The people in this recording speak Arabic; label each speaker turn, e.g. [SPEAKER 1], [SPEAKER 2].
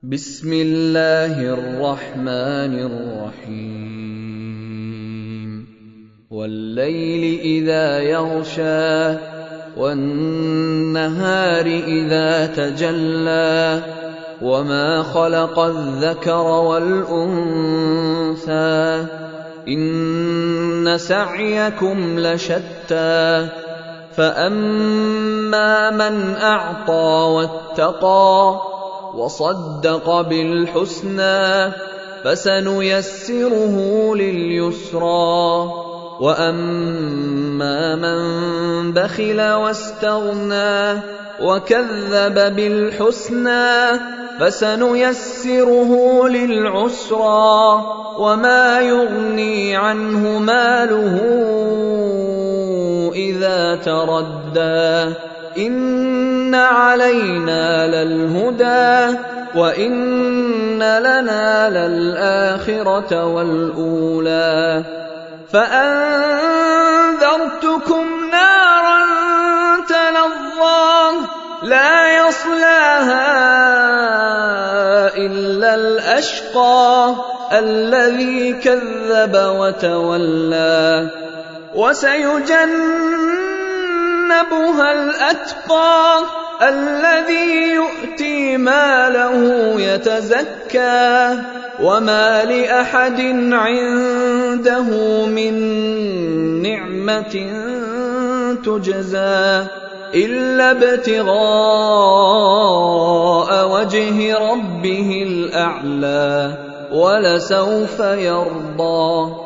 [SPEAKER 1] بسم الله الرحمن الرحيم والليل إذا يغشى والنهار إذا تجلى وما خلق الذكر والأنثى إن سعيكم لشتى فأما من أعطى واتقى وصدق بالحسنى فسنيسره لليسرى وأما من بخل واستغنى وكذب بالحسنى فسنيسره للعسرى وما يغني عنه ماله إذا تردى إن علينا للهدى وإن لنا للآخرة والأولى فأنذرتكم نارا تلظى لا يصلاها إلا الأشقى الذي كذب وتولى وسيجنبها الأتقى الذي يؤتي ماله يتزكى وما لأحد عنده من نعمة تجزى إلا ابتغاء وجه ربه الأعلى ولسوف يرضى